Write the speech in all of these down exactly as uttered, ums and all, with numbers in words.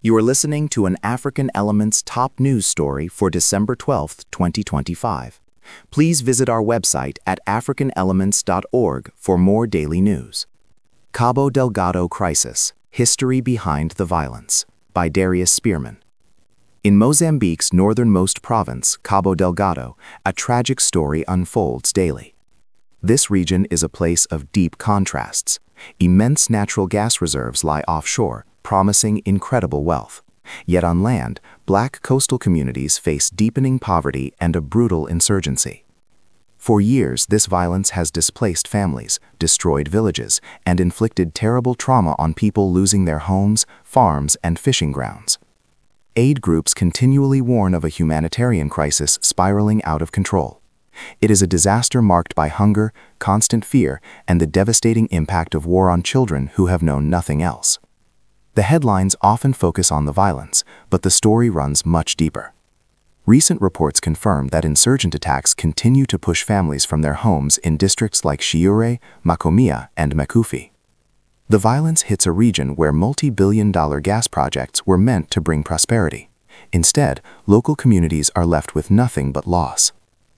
You are listening to an African Elements top news story for December twelfth, twenty twenty-five. Please visit our website at african elements dot org for more daily news. Cabo Delgado Crisis: History Behind the Violence by Darius Spearman. In Mozambique's northernmost province, Cabo Delgado, a tragic story unfolds daily. This region is a place of deep contrasts. Immense natural gas reserves lie offshore, promising incredible wealth. Yet on land, black coastal communities face deepening poverty and a brutal insurgency. For years, this violence has displaced families, destroyed villages, and inflicted terrible trauma on people losing their homes, farms, and fishing grounds. Aid groups continually warn of a humanitarian crisis spiraling out of control. It is a disaster marked by hunger, constant fear, and the devastating impact of war on children who have known nothing else. The headlines often focus on the violence, but the story runs much deeper. Recent reports confirm that insurgent attacks continue to push families from their homes in districts like Chiure, Macomia, and Macufi. The violence hits a region where multi-billion dollar gas projects were meant to bring prosperity. Instead, local communities are left with nothing but loss.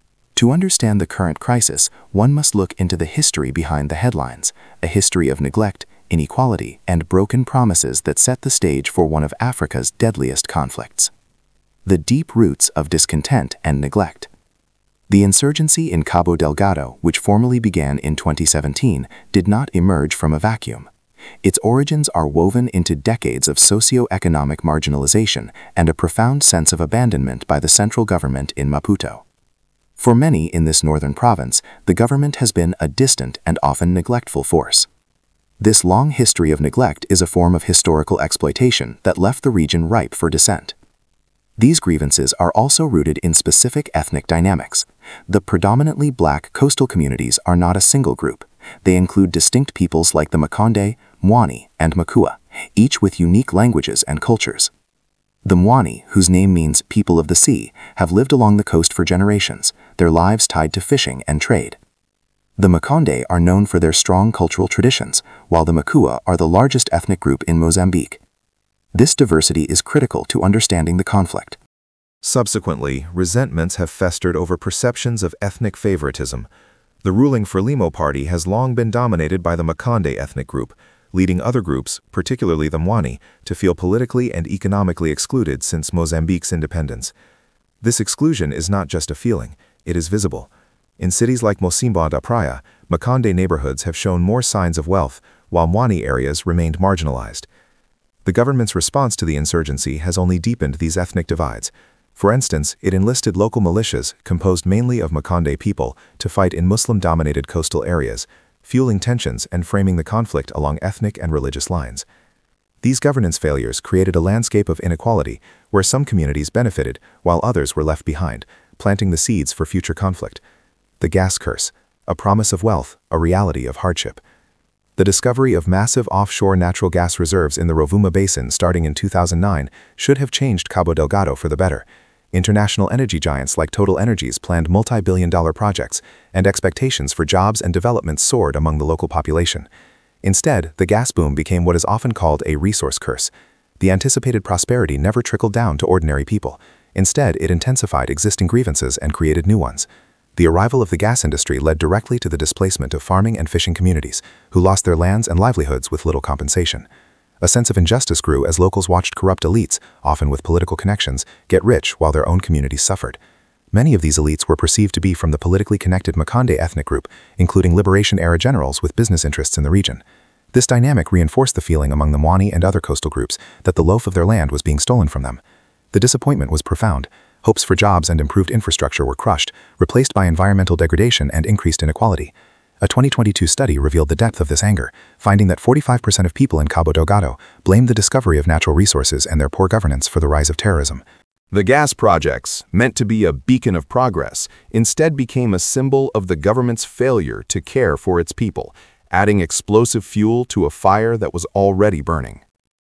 To understand the current crisis, one must look into the history behind the headlines, a history of neglect, inequality, and broken promises that set the stage for one of Africa's deadliest conflicts. The deep roots of discontent and neglect. The insurgency in Cabo Delgado, which formally began in twenty seventeen, did not emerge from a vacuum. Its origins are woven into decades of socio-economic marginalization and a profound sense of abandonment by the central government in Maputo. For many in this northern province, the government has been a distant and often neglectful force. This long history of neglect is a form of historical exploitation that left the region ripe for dissent. These grievances are also rooted in specific ethnic dynamics. The predominantly black coastal communities are not a single group. They include distinct peoples like the Makonde, Mwani, and Makua, each with unique languages and cultures. The Mwani, whose name means people of the sea, have lived along the coast for generations, their lives tied to fishing and trade. The Makonde are known for their strong cultural traditions, while the Makua are the largest ethnic group in Mozambique. This diversity is critical to understanding the conflict. Subsequently, resentments have festered over perceptions of ethnic favoritism. The ruling Frelimo party has long been dominated by the Makonde ethnic group, leading other groups, particularly the Mwani, to feel politically and economically excluded since Mozambique's independence. This exclusion is not just a feeling, it is visible. In cities like Mocimboa da Praia, Makonde neighborhoods have shown more signs of wealth, while Mwani areas remained marginalized. The government's response to the insurgency has only deepened these ethnic divides. For instance, it enlisted local militias, composed mainly of Makonde people, to fight in Muslim-dominated coastal areas, fueling tensions and framing the conflict along ethnic and religious lines. These governance failures created a landscape of inequality where some communities benefited while others were left behind, planting the seeds for future conflict. The gas curse, a promise of wealth, a reality of hardship. The discovery of massive offshore natural gas reserves in the Rovuma Basin starting in two thousand nine should have changed Cabo Delgado for the better. International energy giants like Total Energies planned multi-billion dollar projects, and expectations for jobs and development soared among the local population. Instead, the gas boom became what is often called a resource curse. The anticipated prosperity never trickled down to ordinary people. Instead, it intensified existing grievances and created new ones. The arrival of the gas industry led directly to the displacement of farming and fishing communities, who lost their lands and livelihoods with little compensation. A sense of injustice grew as locals watched corrupt elites, often with political connections, get rich while their own communities suffered. Many of these elites were perceived to be from the politically connected Makonde ethnic group, including Liberation-era generals with business interests in the region. This dynamic reinforced the feeling among the Mwani and other coastal groups that the loaf of their land was being stolen from them. The disappointment was profound. Hopes for jobs and improved infrastructure were crushed, replaced by environmental degradation and increased inequality. A twenty twenty-two study revealed the depth of this anger, finding that forty-five percent of people in Cabo Delgado blamed the discovery of natural resources and their poor governance for the rise of terrorism. The gas projects, meant to be a beacon of progress, instead became a symbol of the government's failure to care for its people, adding explosive fuel to a fire that was already burning.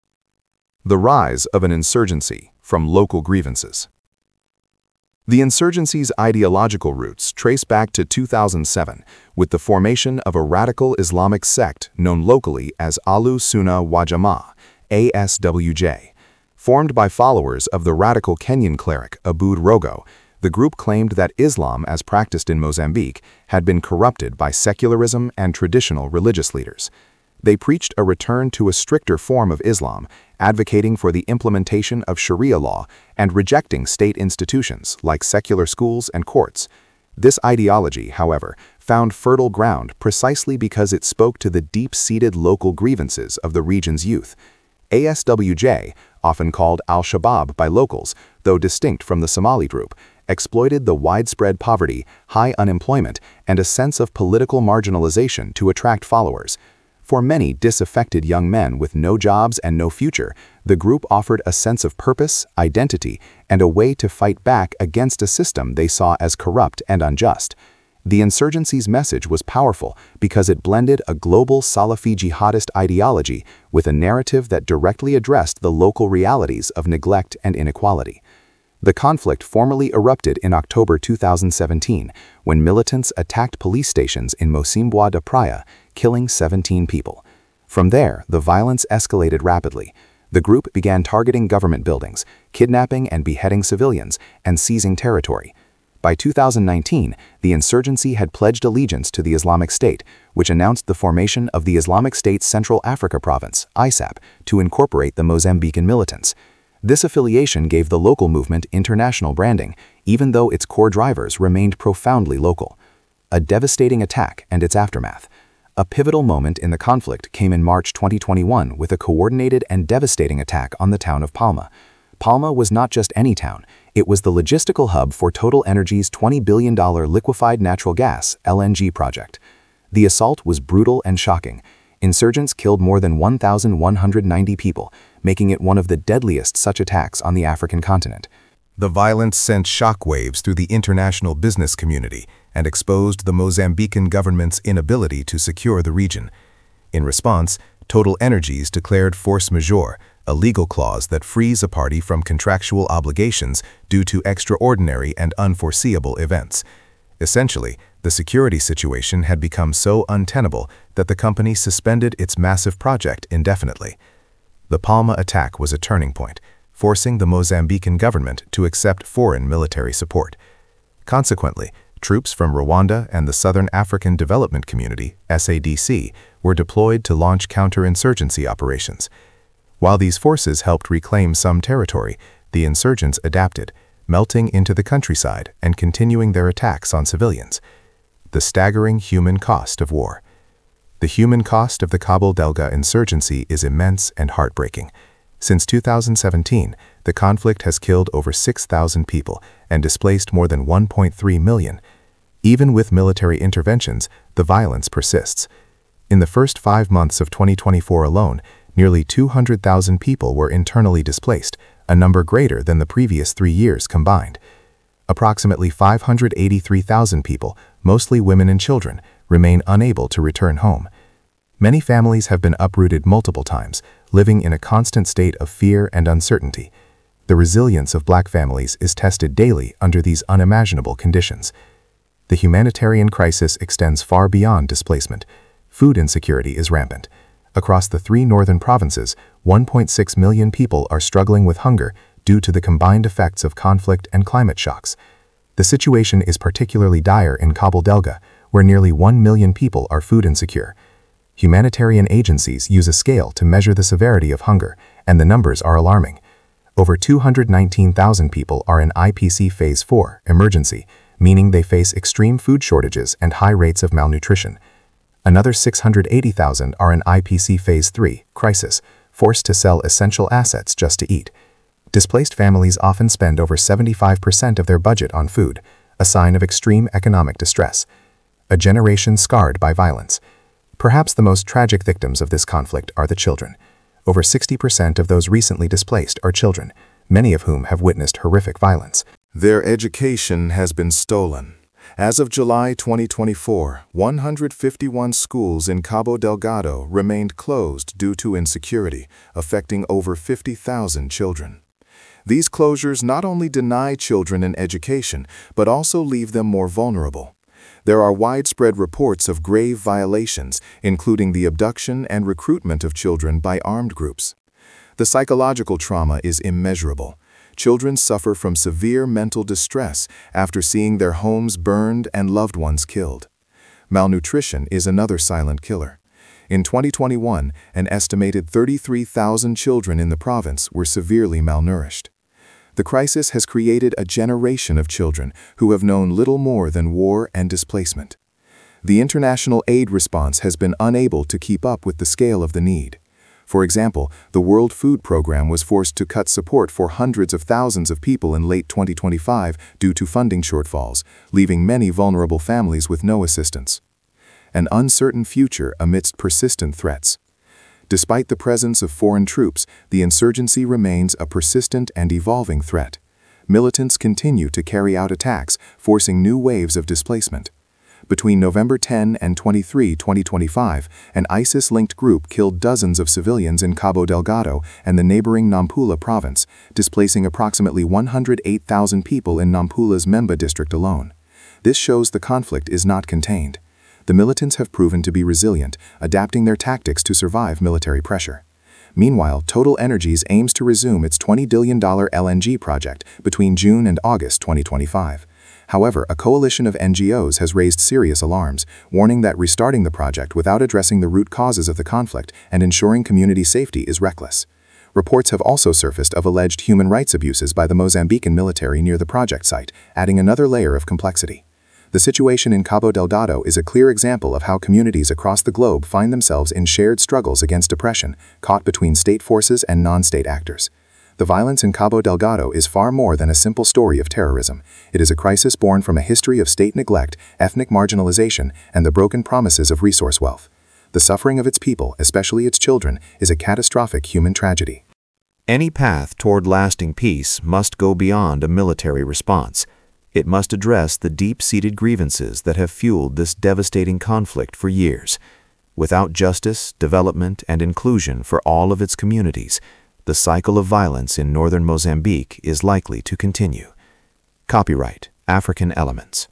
The rise of an insurgency from local grievances. The insurgency's ideological roots trace back to two thousand seven, with the formation of a radical Islamic sect known locally as Ahlu Sunnah wal Jama'ah, A S W J. Formed by followers of the radical Kenyan cleric Aboud Rogo, the group claimed that Islam, as practiced in Mozambique, had been corrupted by secularism and traditional religious leaders. They preached a return to a stricter form of Islam, advocating for the implementation of Sharia law and rejecting state institutions like secular schools and courts. This ideology, however, found fertile ground precisely because it spoke to the deep-seated local grievances of the region's youth. A S W J, often called Al-Shabaab by locals, though distinct from the Somali group, exploited the widespread poverty, high unemployment, and a sense of political marginalization to attract followers. For many disaffected young men with no jobs and no future, the group offered a sense of purpose, identity, and a way to fight back against a system they saw as corrupt and unjust. The insurgency's message was powerful because it blended a global Salafi jihadist ideology with a narrative that directly addressed the local realities of neglect and inequality. The conflict formally erupted in October two thousand seventeen, when militants attacked police stations in Mocimboa da Praia, killing seventeen people. From there, the violence escalated rapidly. The group began targeting government buildings, kidnapping and beheading civilians, and seizing territory. By two thousand nineteen, the insurgency had pledged allegiance to the Islamic State, which announced the formation of the Islamic State Central Africa Province, I S A P, to incorporate the Mozambican militants. This affiliation gave the local movement international branding, even though its core drivers remained profoundly local. A devastating attack and its aftermath. A pivotal moment in the conflict came in March twenty twenty-one with a coordinated and devastating attack on the town of Palma. Palma was not just any town, it was the logistical hub for Total Energy's twenty billion dollar liquefied natural gas L N G project. The assault was brutal and shocking. Insurgents killed more than one thousand one hundred ninety people, making it one of the deadliest such attacks on the African continent. The violence sent shockwaves through the international business community and exposed the Mozambican government's inability to secure the region. In response, Total Energies declared force majeure, a legal clause that frees a party from contractual obligations due to extraordinary and unforeseeable events. Essentially, the security situation had become so untenable that the company suspended its massive project indefinitely. The Palma attack was a turning point, forcing the Mozambican government to accept foreign military support. Consequently, troops from Rwanda and the Southern African Development Community, S A D C, were deployed to launch counterinsurgency operations. While these forces helped reclaim some territory, the insurgents adapted, melting into the countryside and continuing their attacks on civilians. The staggering human cost of war. The human cost of the Cabo Delgado insurgency is immense and heartbreaking. Since two thousand seventeen, the conflict has killed over six thousand people and displaced more than one point three million. Even with military interventions, the violence persists. In the first five months of twenty twenty-four alone, nearly two hundred thousand people were internally displaced, a number greater than the previous three years combined. Approximately five hundred eighty-three thousand people, mostly women and children, remain unable to return home. Many families have been uprooted multiple times, living in a constant state of fear and uncertainty. The resilience of Black families is tested daily under these unimaginable conditions. The humanitarian crisis extends far beyond displacement. Food insecurity is rampant. Across the three northern provinces, one point six million people are struggling with hunger due to the combined effects of conflict and climate shocks. The situation is particularly dire in Cabo Delgado, where nearly one million people are food insecure. Humanitarian agencies use a scale to measure the severity of hunger, and the numbers are alarming. Over two hundred nineteen thousand people are in I P C Phase four, emergency, meaning they face extreme food shortages and high rates of malnutrition. Another six hundred eighty thousand are in I P C Phase three, crisis, forced to sell essential assets just to eat. Displaced families often spend over seventy-five percent of their budget on food, a sign of extreme economic distress. A generation scarred by violence. Perhaps the most tragic victims of this conflict are the children. Over sixty percent of those recently displaced are children, many of whom have witnessed horrific violence. Their education has been stolen. As of July twenty twenty-four, one hundred fifty-one schools in Cabo Delgado remained closed due to insecurity, affecting over fifty thousand children. These closures not only deny children an education, but also leave them more vulnerable. There are widespread reports of grave violations, including the abduction and recruitment of children by armed groups. The psychological trauma is immeasurable. Children suffer from severe mental distress after seeing their homes burned and loved ones killed. Malnutrition is another silent killer. In twenty twenty-one, an estimated thirty-three thousand children in the province were severely malnourished. The crisis has created a generation of children who have known little more than war and displacement. The international aid response has been unable to keep up with the scale of the need. For example, the World Food Programme was forced to cut support for hundreds of thousands of people in late twenty twenty-five due to funding shortfalls, leaving many vulnerable families with no assistance. An uncertain future amidst persistent threats. Despite the presence of foreign troops, the insurgency remains a persistent and evolving threat. Militants continue to carry out attacks, forcing new waves of displacement. Between November tenth and twenty-third, twenty twenty-five, an ISIS-linked group killed dozens of civilians in Cabo Delgado and the neighboring Nampula province, displacing approximately one hundred eight thousand people in Nampula's Memba district alone. This shows the conflict is not contained. The militants have proven to be resilient, adapting their tactics to survive military pressure. Meanwhile, Total Energies aims to resume its twenty billion dollar L N G project between June and August twenty twenty-five. However, a coalition of N G Os has raised serious alarms, warning that restarting the project without addressing the root causes of the conflict and ensuring community safety is reckless. Reports have also surfaced of alleged human rights abuses by the Mozambican military near the project site, adding another layer of complexity. The situation in Cabo Delgado is a clear example of how communities across the globe find themselves in shared struggles against oppression, caught between state forces and non-state actors. The violence in Cabo Delgado is far more than a simple story of terrorism. It is a crisis born from a history of state neglect, ethnic marginalization, and the broken promises of resource wealth. The suffering of its people, especially its children, is a catastrophic human tragedy. Any path toward lasting peace must go beyond a military response. It must address the deep-seated grievances that have fueled this devastating conflict for years. Without justice, development, and inclusion for all of its communities, the cycle of violence in northern Mozambique is likely to continue. Copyright African Elements.